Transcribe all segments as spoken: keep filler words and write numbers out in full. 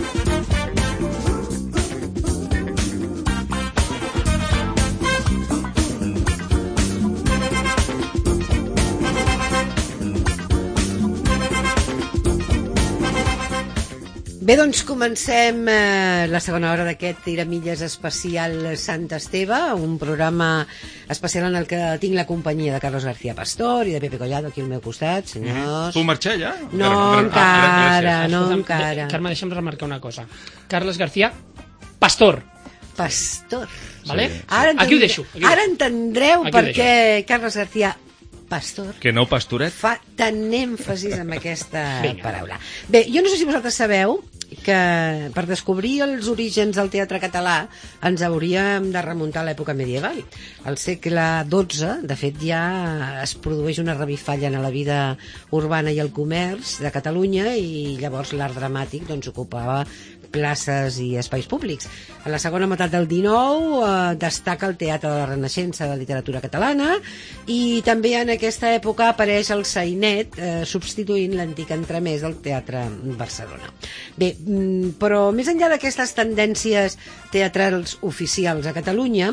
Bé, doncs comencem eh, la segona hora d'aquest Tiramilles especial Sant Esteve, un programa especial en el que tinc la companyia de Carlos García Pastor i de Pepe Collado aquí al meu costat, senyors. Puc marxar ja? No, encara, no, encara. Carme, deixa'm remarcar una cosa. Carlos García Pastor. Pastor. Vale? Sí. Ara aquí ho deixo. Aquí ara entendreu aquí per què Carlos García Pastor que no pastoret fa tant èmfasis en aquesta Vinga. paraula. Bé, jo no sé si vosaltres sabeu que per descobrir els orígens del teatre català ens hauríem de remuntar a l'època medieval. Al segle dotze, de fet, ja es produeix una revifalla en la vida urbana i el comerç de Catalunya i llavors l'art dramàtic doncs, ocupava places i espais públics. A la segona meitat del dinou eh, destaca el Teatre de la Renaixença de la literatura catalana i també en aquesta època apareix el sainet eh, substituint l'antic entremès del Teatre Barcelona. Bé, però més enllà d'aquestes tendències teatrals oficials a Catalunya,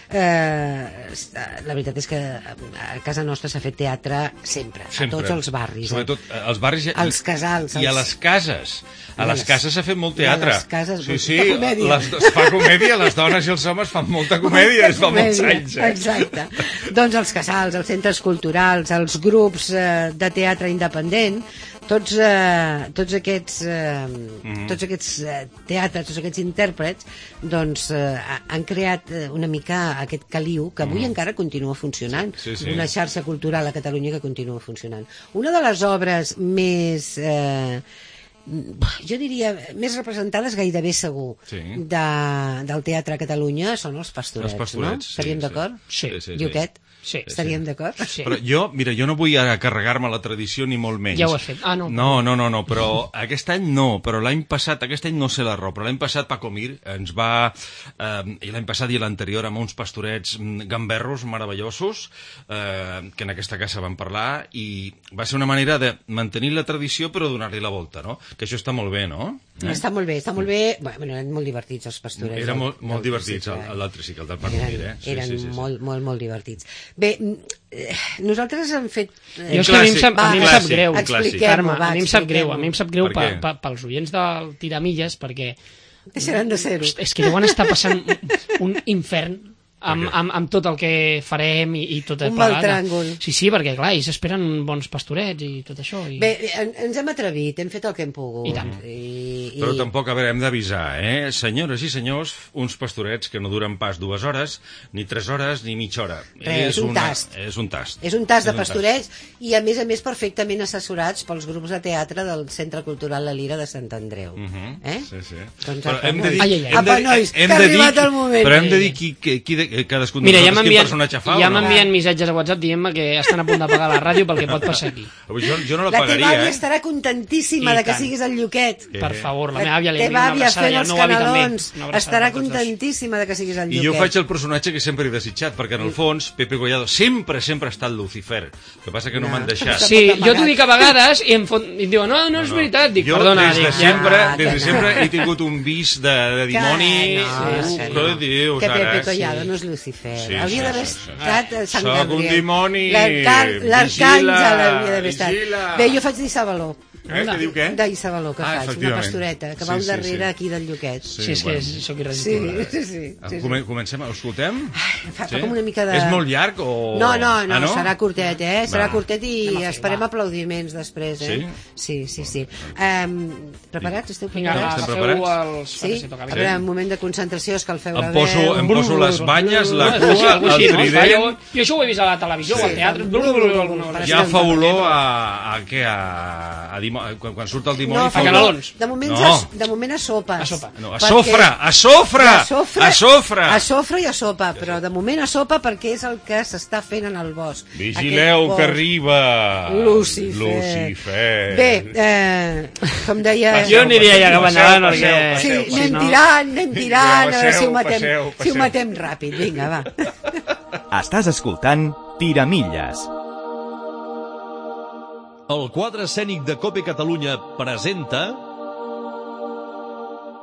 eh, la veritat és que a casa nostra s'ha fet teatre sempre, sempre. A tots els barris. Sobretot eh? als barris i, als casals. I als... a les cases. A les cases s'ha fet molt teatre. A les cases, sí, sí, fa comèdia. Les, es fa comèdia, les dones i els homes fan molta comèdia, es fa molts anys. Eh? Exacte. Doncs els casals, els centres culturals, els grups eh, de teatre independent, tots, eh, tots aquests, eh, mm. tots aquests eh, teatres, tots aquests intèrprets, doncs eh, han creat eh, una mica aquest caliu que avui mm. encara continua funcionant. Sí, sí, sí. Una xarxa cultural a Catalunya que continua funcionant. Una de les obres més... Eh, jo diria, més representades gairebé segur sí. de, del teatre a Catalunya són els Pastorets, els pastorets no? Sí, Estaríem sí. d'acord? Sí. sí, sí Lluquet? Sí. Estaríem d'acord? Sí. Però jo, mira, jo no vull ara carregar-me la tradició ni molt menys. Ja ho has fet. Ah, no. No, no, no, no, però aquest any no, però l'any passat, aquest any no sé la raó, però l'any passat Paco Mir ens va, eh, i l'any passat i l'anterior amb uns pastorets gamberros meravellosos, eh, que en aquesta casa van parlar, i va ser una manera de mantenir la tradició però donar-li la volta, no? Que això està molt bé, no? Eh? Està molt bé, està molt bé. Bueno, eren molt divertits els pastorets. Eren molt, molt divertits, l'altre sí, que el del Paco Mir, eh? Sí, eren sí, sí, sí. molt, molt, molt divertits. Bé, nosaltres hem fet... Jo és que a mi em sap, a mi em sap greu, Carme, a mi em sap greu, a mi em sap greu pels oients del Tiramilles, perquè... Deixaran de ser-ho. És que deuen estar passant un infern amb, amb, amb tot el que farem i, i tot el un mal tràngol. Sí, sí, perquè clar, ells esperen bons pastorets i tot això. I... Bé, en, ens hem atrevit, hem fet el que hem pogut. I tant. I, i... Però tampoc, a veure, hem d'avisar, eh? Senyores i senyors, uns pastorets que no duren pas dues hores, ni tres hores, ni mitja hora. Res, és un una, tast. És un tast. És un tast de és pastorets i, a més a més, perfectament assessorats pels grups de teatre del Centre Cultural La Lira de Sant Andreu. Uh -huh. eh? Sí, sí. Doncs però apa, hem de dir... Ai, ai, ai. Hem de, apa, nois, hem que ha de dir, arribat el moment. Però hem de dir qui, qui, qui de, cadascun de Mira, ja nosaltres quin personatge fa ja o no? m'envien missatges a WhatsApp dient-me que estan a punt d'apagar la ràdio pel que pot passar aquí. Jo, jo no la, la pagaria, teva àvia eh? estarà contentíssima I de que tant. siguis el Lluquet. Per favor, la La meva àvia li teva envia una àvia abraçada fent i el els meu avi també. canelons Una abraçada estarà a tots dos. contentíssima de que siguis el I Lluquet. jo faig el personatge que sempre he desitjat, perquè en el fons Pepe Collado sempre, sempre ha estat Lucifer. El que passa que no, No. m'han deixat. Sí, jo t'ho dic a vegades i em, fot... i em diuen, no, no és veritat. Dic, jo perdona, des de dic, sempre, ja... des de sempre he tingut un vis de, de dimoni. Que no, Uh, que què no. dius Que ara? Pepe Collado Sí. no és Lucifer. Sí, Hauria sí, d'haver sí, sí. estat a Sant Soc Gabriel. un dimoni. L'arcàngel hauria d'haver estat. Vigila. Bé, jo faig d'Issabaló. Eh, què diu què? D'Issabaló, que Ah, faig, una efectivament. pastoreta, que Sí, va sí, darrere sí. aquí del Lluquet. Sí, Sí, és que bueno. sóc Sí, irresistible. sí, sí. sí, Come- sí. Comencem, escoltem? Fa, Sí? fa com una mica de... És molt llarg o...? No, no, no, ah, no? serà curtet, eh? Serà Va. curtet i Anem a fer, esperem va. aplaudiments després, eh? Sí, sí, sí. Um, preparats? Esteu Vinga, preparats? Estem agafeu preparats? els... Sí? Sí? Toca, A vinga. veure, un moment de concentració, escalfeu la Em veu. poso, em poso les banyes, la No, és cua, algo així, el no? trident... Jo, jo això ho he vist a la televisió, Sí. o al teatre... alguna cosa Ja Sí. fa olor a... a què? A, a dimo, quan, quan surt el dimoni... No, fa a olor- canelons. De moment, No. ja, de moment a sopes. A sopa. No, a Perquè- sofre, a sofre, A sofre, a sofre. A sofre i a sopa, però de moment a sopa perquè és el que s'està fent en el bosc. Vigileu Aquest que bosc. arriba. Lucifer. Lucifer. Bé, eh, com deia... Jo aniria ja cap endavant, Passeu, perquè... Sí, passeu, anem no. tirant, anem tirant, a veure si ho Passeu, matem, passeu, si ho passeu. matem ràpid. Vinga, va. Estàs escoltant Tiramilles. El quadre escènic de Cope Catalunya presenta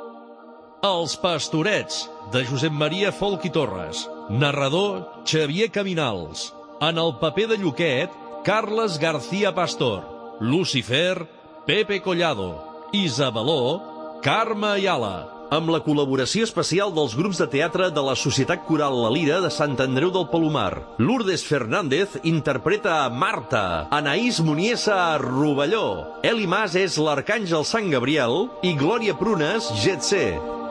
Els Pastorets, de Josep Maria Folch i Torres. Narrador, Xavier Caminals. En el paper de Lluquet, Carles García Pastor. Lucifer, Pepe Collado. Isabeló, Carme Ayala. Amb la col·laboració especial dels grups de teatre de la Societat Coral La Lira de Sant Andreu del Palomar. Lourdes Fernández interpreta a Marta, Anaïs Muniesa a Rovelló, Eli Mas és l'Arcàngel Sant Gabriel i Glòria Prunes, Getsé.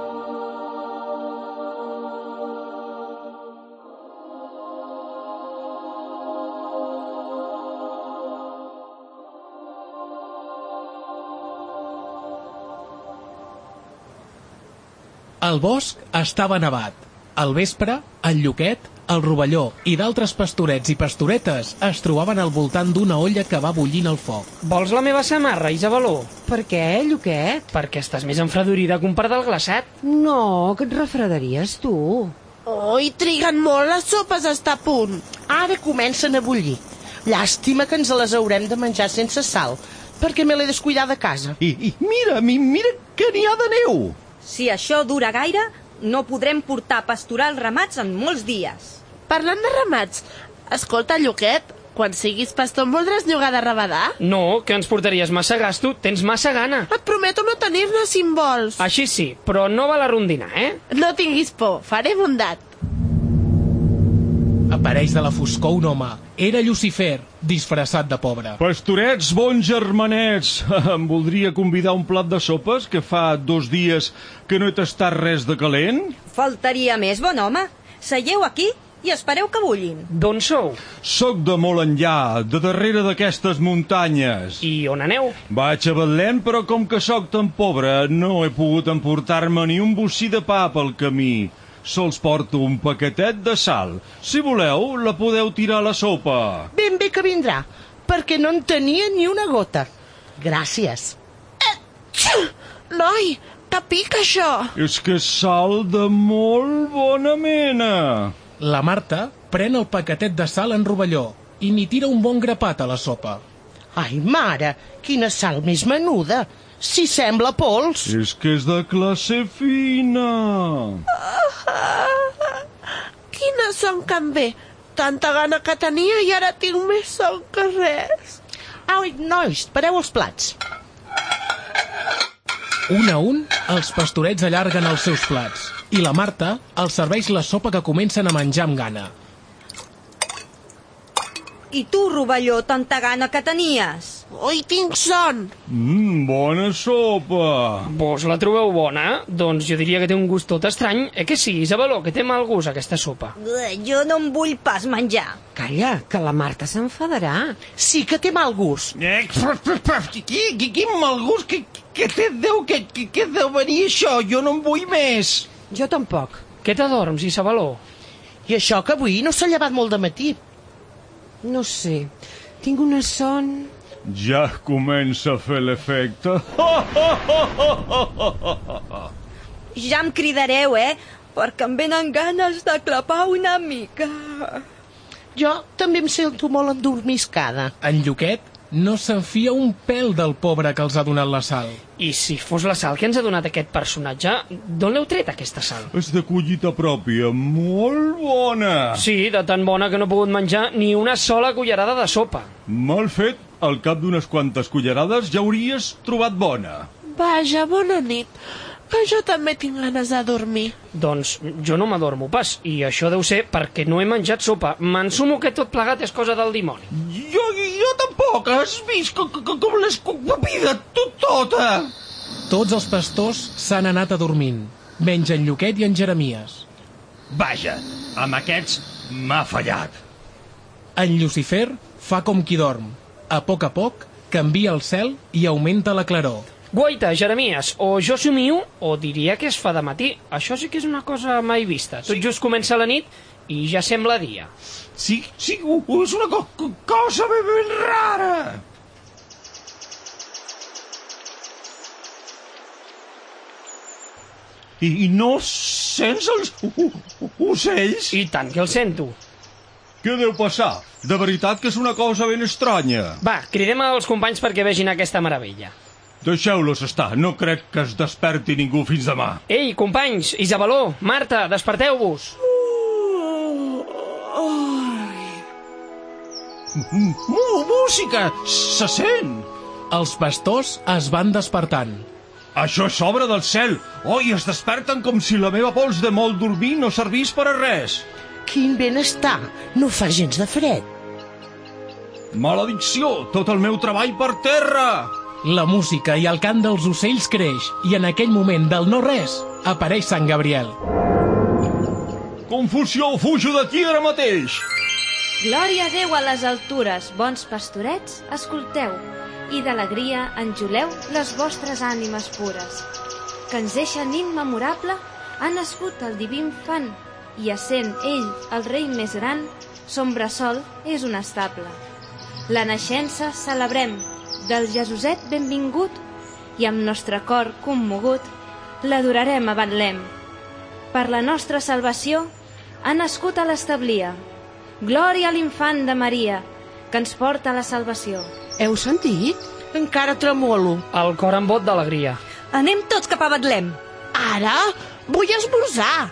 El bosc estava nevat. Al vespre, el Lluquet, el Rovelló i d'altres pastorets i pastoretes es trobaven al voltant d'una olla que va bullint al foc. Vols la meva samarra, Isabeló? Per què, Lluquet? Perquè estàs més enfredorida que un part del glaçat. No, que et refredaries, tu. Oi, triguen molt les sopes a estar a punt. Ara comencen a bullir. Llàstima que ens les haurem de menjar sense sal, perquè me l'he descuidat de casa. I, i mira, mi, mira que n'hi ha de neu. Si això dura gaire, no podrem portar a pasturar els ramats en molts dies. Parlant de ramats, escolta, Lluquet, quan siguis pastor em voldràs llogar de rabadà? No, que ens portaries massa gasto, tens massa gana. Et prometo no tenir-ne si em vols. Així sí, però no val a rondinar, eh? No tinguis por, faré bondat. Apareix de la foscor un home. Era Lucifer, disfressat de pobre. Pastorets, bons germanets, em voldria convidar un plat de sopes, que fa dos dies que no he tastat res de calent. Faltaria més, bon home. Seieu aquí i espereu que bullin. D'on sou? Soc de molt enllà, de darrere d'aquestes muntanyes. I on aneu? Vaig a Betlem, però com que sóc tan pobre, no he pogut emportar-me ni un bocí de pa pel camí. Sols porto un paquetet de sal. Si voleu, la podeu tirar a la sopa. Ben bé que vindrà, perquè no en tenia ni una gota. Gràcies. Eh, Noi, que pica això? És que és sal de molt bona mena. La Marta pren el paquetet de sal en Rovelló i n'hi tira un bon grapat a la sopa. Ai, mare, quina sal més menuda. Si sembla pols. És que és de classe fina. Ah, quina son que em ve. Tanta gana que tenia i ara tinc més son que res. Au, nois, pareu els plats. Un a un, els pastorets allarguen els seus plats i la Marta els serveix la sopa que comencen a menjar amb gana. I tu, Rovelló, tanta gana que tenies? Ui, tinc son. Mmm, bona sopa. Vos la trobeu bona? Doncs jo diria que té un gust tot estrany. Eh que sí, Isabeló, que té mal gust aquesta sopa? Jo no em vull pas menjar. Calla, que la Marta s'enfadarà. Sí que té mal gust. Eh, quin, quin mal gust, que, que té Déu, que, que, que deu venir això, jo no en vull més. Jo tampoc. Què t'adorms, Isabeló? I això que avui no s'ha llevat molt de matí. No sé, tinc una son... Ja comença a fer l'efecte. Ja em cridareu, eh? Perquè em venen ganes de clapar una mica. Jo també em sento molt endormiscada. En Lluquet no s'enfia un pèl del pobre que els ha donat la sal. I si fos la sal que ens ha donat aquest personatge, d'on l'heu tret, aquesta sal? És de collita pròpia, molt bona. Sí, de tan bona que no he pogut menjar ni una sola cullerada de sopa. Mal fet, al cap d'unes quantes cullerades ja hauries trobat bona. Vaja, bona nit, que jo també tinc ganes de dormir. Doncs jo no m'adormo pas, i això deu ser perquè no he menjat sopa. M'ensumo que tot plegat és cosa del dimoni. Jo, jo tampoc, has vist com, com, com l'he escopida tot tota. Tots els pastors s'han anat adormint, menys en Lluquet i en Jeremies. Vaja, amb aquests m'ha fallat. En Lucifer fa com qui dorm. A poc a poc canvia el cel i augmenta la claror. Guaita, Jeremies, o jo somio, o diria que es fa de matí. Això sí que és una cosa mai vista. Tot just comença la nit i ja sembla dia. Sí, sí, és una co co cosa ben, ben rara. I, I no sents els ocells? I tant que els sento. Què deu passar? De veritat que és una cosa ben estranya. Va, cridem als companys perquè vegin aquesta meravella. Deixeu-los estar, no crec que es desperti ningú fins demà. Ei, companys, Isabeló, Marta, desperteu-vos. Música! Se sent! Els pastors es van despertant. Això és obra del cel. Oi, es desperten com si la meva pols de molt dormir no servís per a res. Quin benestar! No fa gens de fred. Maledicció! Tot el meu treball per terra! La música i el cant dels ocells creix i en aquell moment del no-res apareix Sant Gabriel. Confusió, fujo d'aquí ara mateix! Glòria a Déu a les altures, bons pastorets, escolteu, i d'alegria enjoleu les vostres ànimes pures. Que ens eixa nit memorable ha nascut el diví infant, i essent ell el rei més gran, son bressol és un estable. La naixença celebrem, del Jesuset benvingut, i amb nostre cor commogut l'adorarem a Betlem. Per la nostra salvació ha nascut a l'establia. Glòria a l'infant de Maria, que ens porta a la salvació. Heu sentit? Encara tremolo. El cor en bot d'alegria. Anem tots cap a Betlem. Ara? Vull esmorzar.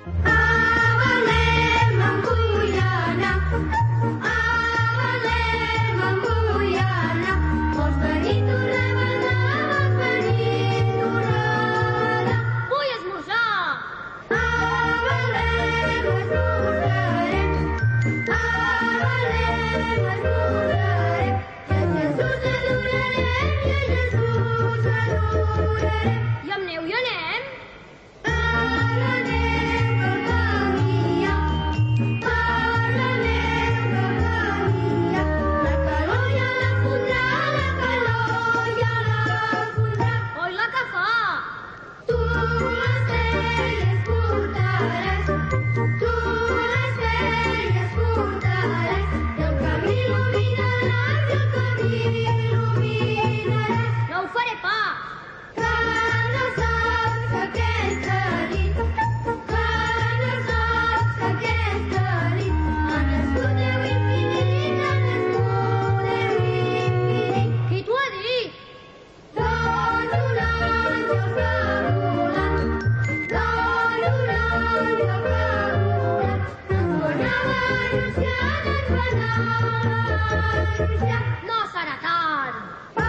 No serà tard!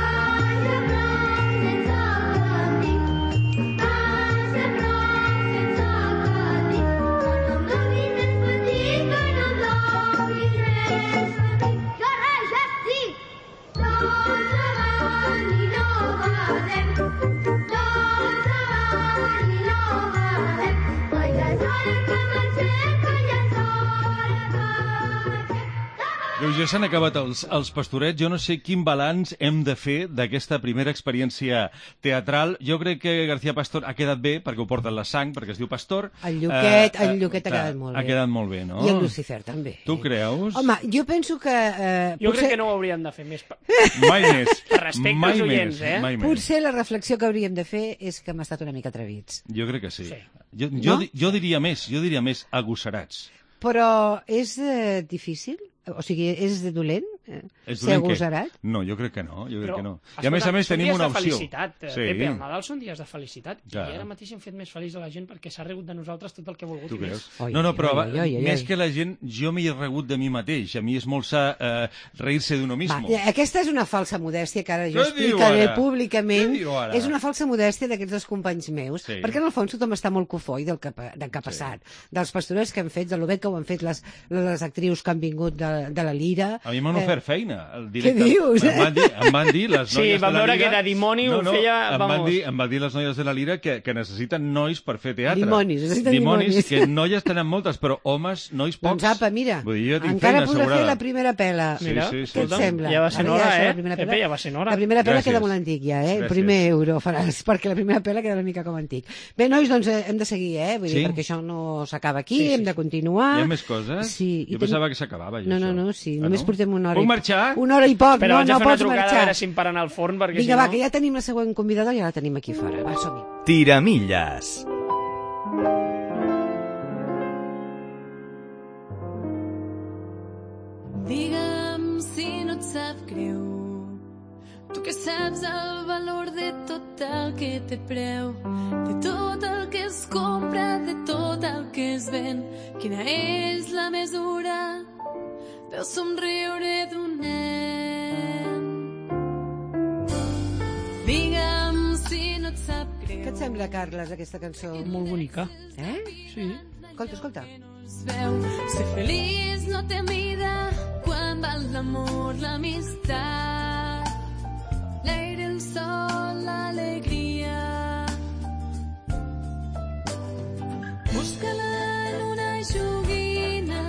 Ja s'han acabat els, els pastorets. Jo no sé quin balanç hem de fer d'aquesta primera experiència teatral. Jo crec que García Pastor ha quedat bé, perquè ho porta en la sang, perquè es diu Pastor. El Lluquet, eh, el Lluquet eh, ha quedat molt bé. Ha quedat molt bé, no? I el Lucifer, també. Tu creus? Home, jo penso que... Eh, jo potser... crec que no ho hauríem de fer més... Pa... Mai més. Per respecte mai als oients, més, eh? Mai més. Potser la reflexió que hauríem de fer és que hem estat una mica atrevits. Jo crec que sí. sí. Jo, jo, no? jo diria més, jo diria més agosarats. Però és eh, difícil? O sigui, és dolent eh, ser agosarat? No, jo crec que no, jo crec Però, que no. escolta, I a més a més tenim una opció. Són dies de felicitat, sí. Pepe, el Nadal són dies de felicitat. Clar. I ara mateix hem fet més feliç a la gent perquè s'ha rigut de nosaltres tot el que ha volgut. Tu creus? Oi, no, no, però oi, oi, oi, oi. més que la gent, jo m'hi he regut de mi mateix. A mi és molt sa eh, reir-se d'uno mismo. Va, aquesta és una falsa modèstia que ara jo Què explicaré públicament. ara? És una falsa modèstia d'aquests dos companys meus, sí. perquè en el fons tothom està molt cofoi del que, del que ha passat. Sí. Dels pastorets que han fet, de lo bé que ho han fet les, les actrius que han vingut de, de la Lira. A mi m'han ofert feina. El Què dius? Em van dir, em van dir les noies sí, de la Lira... vam veure que de dimoni no, ho no, feia... Em vamos. van, dir, em van dir les noies de la Lira que, que necessiten nois per fer teatre. Dimonis, necessiten dimonis. Dimonis, que noies tenen moltes, però homes, nois pocs. Doncs apa, mira, Vull dir, jo tinc encara feina podrà assegurada. fer la primera pela. Mira, sí, sí, què et sí. sembla? Ja va ser Ara hora, ja eh? la primera Pepe, ja va ser hora. La primera pela Gràcies. queda molt antic ja, eh? El Gràcies. primer euro faràs, perquè la primera pela queda una mica com antic. Bé, nois, doncs eh, hem de seguir, eh? Vull Sí? dir, perquè això no s'acaba aquí, Sí, sí, hem de sí. continuar. Hi ha més coses? Sí. Jo pensava que s'acabava, ja, No, no, això. no, sí, Ah, només no? portem una hora. Puc i- marxar? Una hora i poc, Però no, vaig a no fer una pots trucada marxar. a veure si em paren al forn, perquè Vinga, si va, no... que ja tenim la següent convidada, ja la tenim aquí fora. Va, som-hi. Tiramilles. Digue'm si no et sap greu, tu que saps el valor de tot el que té preu, de tot el que es compra, de tot el que es ven. Quina és la mesura del somriure d'un nen? Digue'm si no et sap greu. Què et sembla, Carles, aquesta cançó? Molt bonica. Eh? Sí. Escolta, escolta. Es veu, ser feliç no té mida quan val l'amor, l'amistat, l'aire, el sol, l'alegria. Busca-la en una joguina.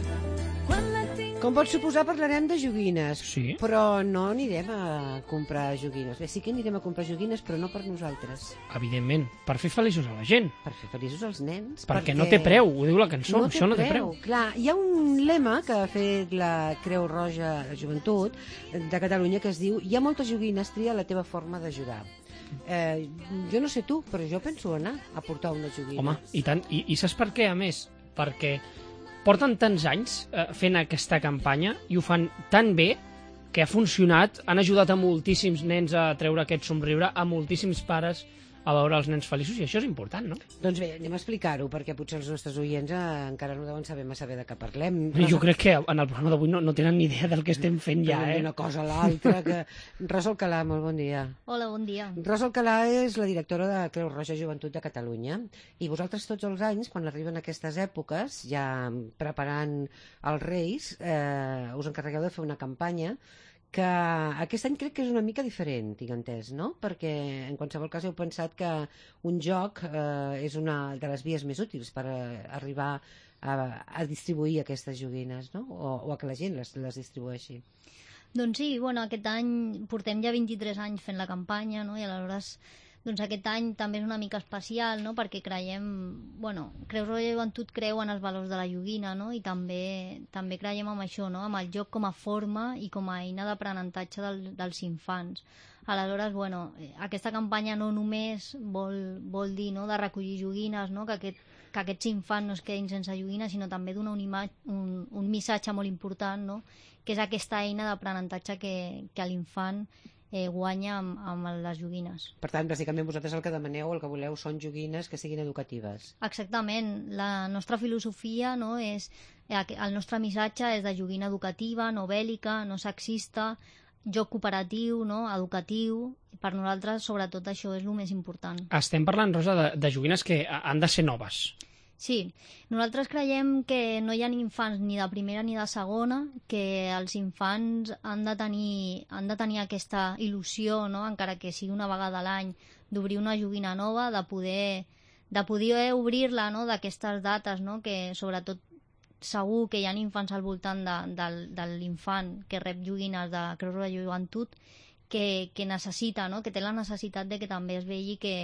Quan la tinc... Com pots suposar, parlarem de joguines. Sí. Però no anirem a comprar joguines. Bé, sí que anirem a comprar joguines, però no per nosaltres. Evidentment, per fer feliços a la gent. Per fer feliços als nens. Perquè, perquè no té preu, ho diu la cançó, no això no té preu. Clar, hi ha un lema que ha fet la Creu Roja de Joventut de Catalunya que es diu: hi ha moltes joguines, tria la teva forma d'ajudar. Eh, jo no sé tu, però jo penso anar a portar una joguina. Home, i tant. I, i saps per què, a més? Perquè porten tants anys eh, fent aquesta campanya i ho fan tan bé que ha funcionat, han ajudat a moltíssims nens a treure aquest somriure, a moltíssims pares a veure els nens feliços, i això és important, no? Doncs bé, anem a explicar-ho, perquè potser els nostres oients eh, encara no deuen saber massa bé de què parlem. Jo crec que en el programa d'avui no, no tenen ni idea del que estem fent ja, eh? Una cosa a l'altra, que... Rosa Alcalà, molt bon dia. Hola, bon dia. Rosa Alcalà és la directora de Creu Roja Joventut de Catalunya, i vosaltres tots els anys, quan arriben aquestes èpoques, ja preparant els Reis, eh, us encarregueu de fer una campanya que aquest any crec que és una mica diferent, tinc entès, no? Perquè en qualsevol cas heu pensat que un joc eh, és una de les vies més útils per eh, arribar a, a distribuir aquestes joguines, no? O, o a que la gent les, les distribueixi. Doncs sí, bueno, aquest any portem ja vint-i-tres anys fent la campanya, no? I aleshores doncs aquest any també és una mica especial, no? Perquè creiem, bueno, Creu Roja Joventut creu en els valors de la joguina, no? I també també creiem en això, no? Amb el joc com a forma i com a eina d'aprenentatge del, dels infants. Aleshores, bueno, aquesta campanya no només vol, vol dir, no?, de recollir joguines, no?, que, aquest, que aquests infants no es quedin sense joguines, sinó també donar un, un, un missatge molt important, no?, que és aquesta eina d'aprenentatge que, que l'infant Eh, guanya amb, amb les joguines. Per tant, bàsicament vosaltres el que demaneu, el que voleu, són joguines que siguin educatives. Exactament. La nostra filosofia, no, és, el nostre missatge és de joguina educativa, no bèl·lica, no sexista, joc cooperatiu, no, educatiu. Per nosaltres, sobretot, això és el més important. Estem parlant, Rosa, de, de joguines que han de ser noves. Sí, nosaltres creiem que no hi ha infants ni de primera ni de segona, que els infants han de tenir, han de tenir aquesta il·lusió, no?, encara que sigui una vegada a l'any, d'obrir una joguina nova, de poder, de poder obrir-la, no?, d'aquestes dates, no?, que sobretot segur que hi ha infants al voltant de, de, de l'infant que rep joguines de Creu Roja Joventut que, que necessita, no?, que té la necessitat de que també es vegi que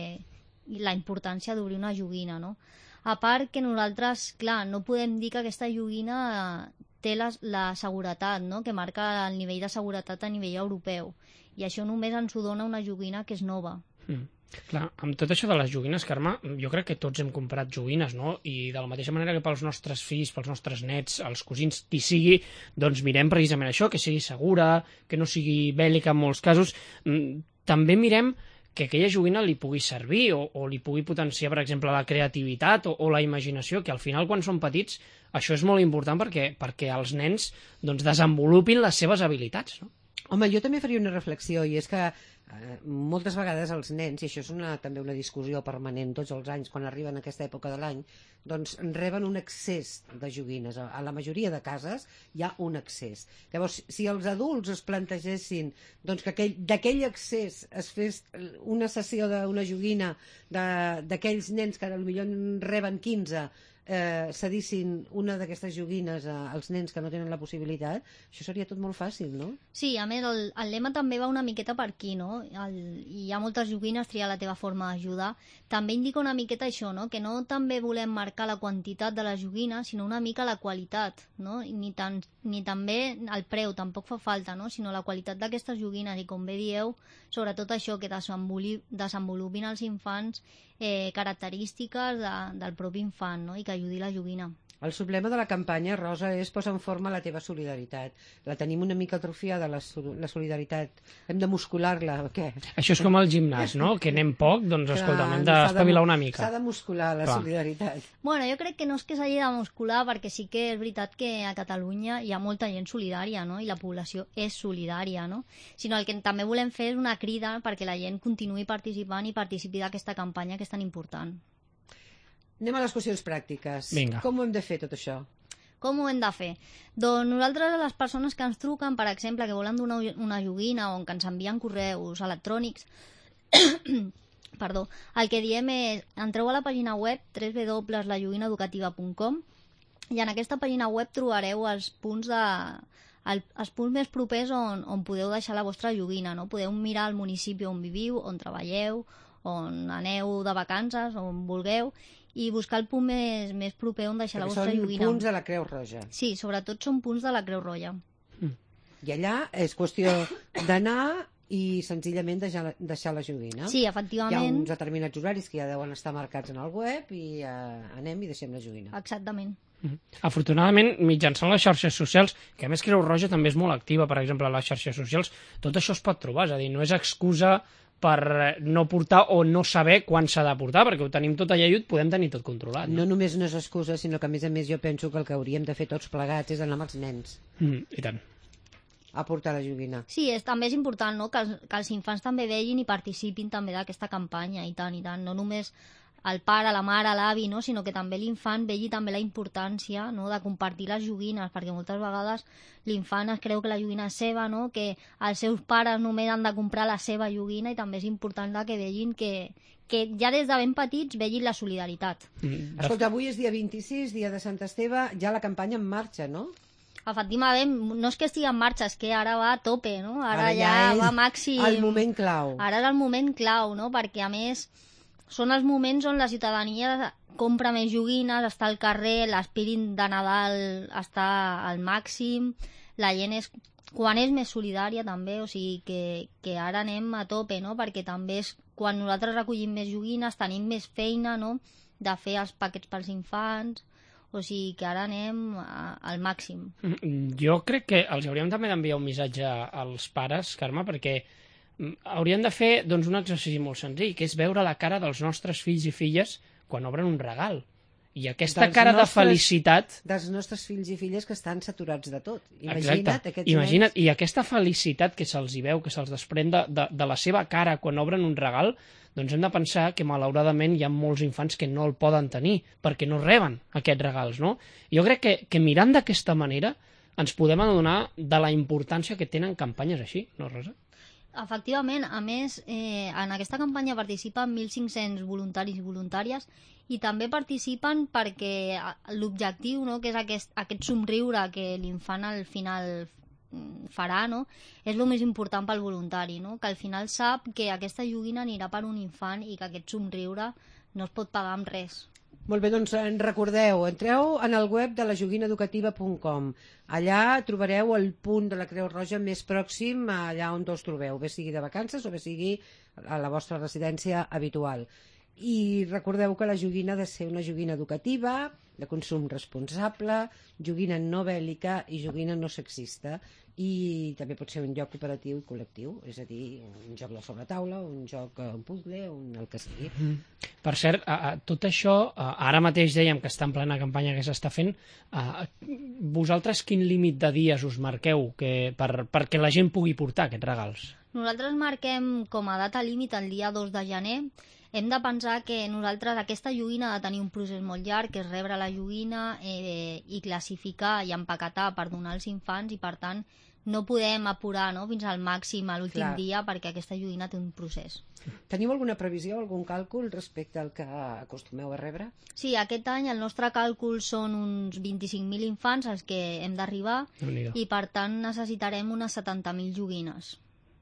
la importància d'obrir una joguina, no? A part que nosaltres, clar, no podem dir que aquesta joguina té la, la seguretat, no?, que marca el nivell de seguretat a nivell europeu. I això només ens ho dona una joguina que és nova. Mm. Clar, amb tot això de les joguines, Carme, jo crec que tots hem comprat joguines, no? I de la mateixa manera que pels nostres fills, pels nostres nets, els cosins, qui sigui, doncs mirem precisament això, que sigui segura, que no sigui bèl·lica en molts casos. Mm, també mirem que aquella joguina li pugui servir o, o li pugui potenciar, per exemple, la creativitat o, o la imaginació, que al final, quan són petits, això és molt important perquè, perquè els nens doncs, desenvolupin les seves habilitats, no? Home, jo també faria una reflexió, i és que eh, moltes vegades els nens, i això és una, també una discussió permanent tots els anys, quan arriben a aquesta època de l'any, doncs reben un excés de joguines. A la majoria de cases hi ha un excés. Llavors, si els adults es plantegessin doncs, que d'aquell excés es fes una sessió d'una joguina d'aquells nens que potser en reben quinze, eh, cedissin una d'aquestes joguines als nens que no tenen la possibilitat, això seria tot molt fàcil, no? Sí, a més, el, el lema també va una miqueta per aquí, no? El, hi ha moltes joguines, triar la teva forma d'ajudar. També indica una miqueta això, no?, que no també volem marcar la quantitat de les joguines, sinó una mica la qualitat, no? I ni, tan, ni també el preu, tampoc fa falta, no?, sinó la qualitat d'aquestes joguines, i com bé dieu, sobretot això, que desenvolupin els infants eh, característiques de, del propi infant, no?, i que ajudi la joguina. El problema de la campanya, Rosa, és posar en forma la teva solidaritat. La tenim una mica atrofiada, la, la solidaritat. Hem de muscular-la, o què? Això és com el gimnàs, no? Que anem poc, doncs escolta, hem d'espavilar una mica. S'ha de muscular la Clar. solidaritat. Bueno, jo crec que no és que s'hagi de muscular, perquè sí que és veritat que a Catalunya hi ha molta gent solidària, no? I la població és solidària, no? Sinó el que també volem fer és una crida perquè la gent continuï participant i participi d'aquesta campanya que és tan important. Anem a les qüestions pràctiques. Vinga. Com ho hem de fer, tot això? Com ho hem de fer? Doncs nosaltres, les persones que ens truquen, per exemple, que volen donar una joguina o que ens envien correus electrònics, perdó, el que diem és, entreu a la pàgina web w w w punt la joguina educativa punt com i en aquesta pàgina web trobareu els punts de... El, els punts més propers on, on podeu deixar la vostra joguina, no? Podeu mirar el municipi on viviu, on treballeu, on aneu de vacances, on vulgueu, i buscar el punt més, més proper on deixar Perquè la vostra són joguina. punts de la Creu Roja. Sí, sobretot són punts de la Creu Roja. I allà és qüestió d'anar i senzillament deixar, deixar la joguina. Sí, Hi ha efectivament. uns determinats horaris que ja deuen estar marcats en el web i eh, anem i deixem la joguina. Exactament. Afortunadament, mitjançant les xarxes socials, que a més Creu Roja també és molt activa, per exemple, a les xarxes socials, tot això es pot trobar, és a dir, no és excusa per no portar o no saber quan s'ha de portar, perquè ho tenim tot allà i ho podem tenir tot controlat. No només no és excusa, sinó que a més a més jo penso que el que hauríem de fer tots plegats és anar amb els nens Mm, I tant. a portar la joguina. Sí, és, també és important, no?, que els, que els infants també vegin i participin també d'aquesta campanya, i tant, i tant. No només el pare, la mare, l'avi, no?, sinó que també l'infant vegi també la importància, no?, de compartir les joguines, perquè moltes vegades l'infant es creu que la joguina és seva, no?, que els seus pares només han de comprar la seva joguina, i també és important que vegin que, que ja des de ben petits vegin la solidaritat. Mm, Escolta, avui és dia vint-i-sis, dia de Sant Esteve, ja la campanya en marxa, no? Efectivament, no és que estigui en marxa, és que ara va a tope, no? Ara, Ara ja ja, és va màxim. el moment clau. Ara és el moment clau, no? Perquè, a més, són els moments on la ciutadania compra més joguines, està al carrer, l'espírit de Nadal està al màxim, la gent és, quan és més solidària també, o sigui que, que ara anem a tope, no? Perquè també és quan nosaltres recollim més joguines, tenim més feina, no?, de fer els paquets pels infants, o sigui que ara anem a, al màxim. Jo crec que els hauríem també d'enviar un missatge als pares, Carme, perquè hauríem de fer doncs, un exercici molt senzill, que és veure la cara dels nostres fills i filles quan obren un regal. I aquesta Dels cara nostres- de felicitat... Dels nostres fills i filles que estan saturats de tot. Imagina't Exacte. aquests Imagina't, nens... i aquesta felicitat que se'ls hi veu, que se'ls desprèn de, de, de la seva cara quan obren un regal, doncs hem de pensar que malauradament hi ha molts infants que no el poden tenir perquè no reben aquests regals, no? Jo crec que, que mirant d'aquesta manera ens podem adonar de la importància que tenen campanyes així, no, Rosa? Efectivament, a més, eh, en aquesta campanya participen mil cinc-cents voluntaris i voluntàries, i també participen perquè l'objectiu, no?, que és aquest, aquest somriure que l'infant al final farà, no?, és el més important pel voluntari, no?, que al final sap que aquesta joguina anirà per un infant i que aquest somriure no es pot pagar amb res. Molt bé, doncs en recordeu, entreu en el web de la joguina educativa punt com. Allà trobareu el punt de la Creu Roja més pròxim allà on us trobeu, bé sigui de vacances o bé sigui a la vostra residència habitual. I recordeu que la joguina ha de ser una joguina educativa, de consum responsable, joguina no bèl·lica i joguina no sexista. I també pot ser un joc cooperatiu i col·lectiu, és a dir, un joc de sobretaula, un joc, un puzzle, un el que sigui. Mm. Per cert, a, a, tot això, a, ara mateix dèiem que està en plena campanya que s'està fent, a, vosaltres quin límit de dies us marqueu que, per, perquè la gent pugui portar aquests regals? Nosaltres marquem com a data límit el dia dos de gener. Hem de pensar que nosaltres aquesta joguina ha de tenir un procés molt llarg, que és rebre la joguina eh, i classificar i empaquetar per donar als infants, i per tant no podem apurar, no?, fins al màxim a l'últim Clar. dia, perquè aquesta joguina té un procés. Teniu alguna previsió, algun càlcul respecte al que acostumeu a rebre? Sí, aquest any el nostre càlcul són uns vint-i-cinc mil infants als que hem d'arribar, Déu-n'hi-do. i per tant necessitarem unes setanta mil joguines.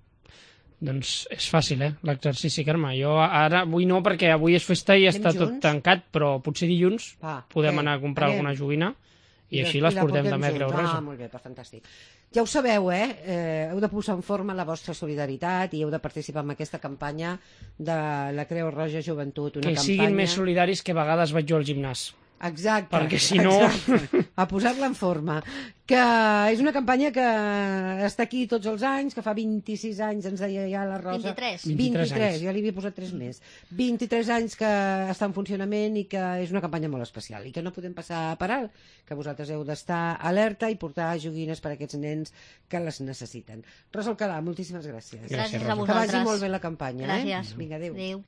Doncs és fàcil, eh, l'exercici, Carme. Jo ara, avui no, perquè avui és festa i Anem està tot junts? tancat, però potser dilluns Va, podem què? anar a comprar Anem. alguna joguina i, la- així les la portem portem també a Creu junts. Roja. Ah, molt bé, per fantàstic. Ja ho sabeu, eh? eh? Heu de posar en forma la vostra solidaritat i heu de participar en aquesta campanya de la Creu Roja Joventut. Una Que campanya... siguin més solidaris, que a vegades vaig jo al gimnàs. Exacte. Perquè si no... Exacte. A posar-la en forma. Que és una campanya que està aquí tots els anys, que fa vint-i-sis anys, ens deia ja la Rosa. vint-i-tres. vint-i-tres, ja li havia posat tres més. vint-i-tres anys que està en funcionament i que és una campanya molt especial i que no podem passar per alt, que vosaltres heu d'estar alerta i portar joguines per a aquests nens que les necessiten. Rosa Alcalà, moltíssimes gràcies. Gràcies a Que vosaltres. vagi molt bé la campanya. Gràcies. Eh? Vinga, adéu. Adéu.